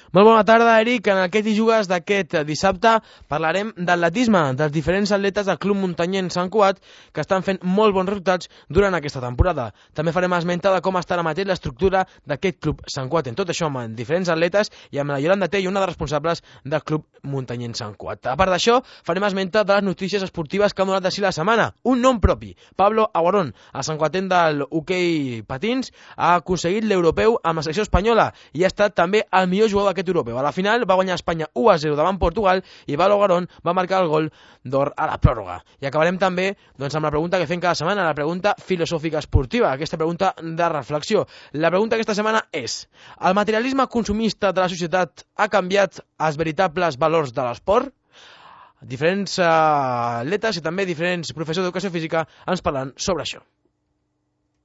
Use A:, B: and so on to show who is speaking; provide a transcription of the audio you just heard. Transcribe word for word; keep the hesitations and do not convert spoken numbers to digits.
A: Molt bona tarda, Eric. En aquest i jugues d'aquest dissabte parlarem d'atletisme, dels diferents atletes del Club Muntanyenc Sant Cugat que estan fent molt bons resultats durant aquesta temporada. També farem esmenta de com està ara mateix l'estructura d'aquest Club Sant Cugat. En tot això amb diferents atletes i amb la Yolanda Tell, una de les responsables del Club Muntanyenc Sant Cugat. A part d'això, farem esmenta de les notícies esportives que han donat de si la setmana. Un nom propi, Pablo Aguarón, el santcuatenc del hoquei patins, ha aconseguit l'europeu amb la selecció espanyola i ha estat també el millor jugador d'aquest europeu. A la final va guanyar Espanya u a zero davant Portugal i Pablo Aguarón va marcar el gol d'or a la pròrroga. I acabarem també doncs, amb la pregunta que fem cada setmana, la pregunta filosòfica esportiva, aquesta pregunta de reflexió. La pregunta aquesta setmana és: el materialisme consumista de la societat ha canviat els veritables valors de l'esport? Diferents uh, atletes i també diferents professors d'educació física ens parlen sobre això.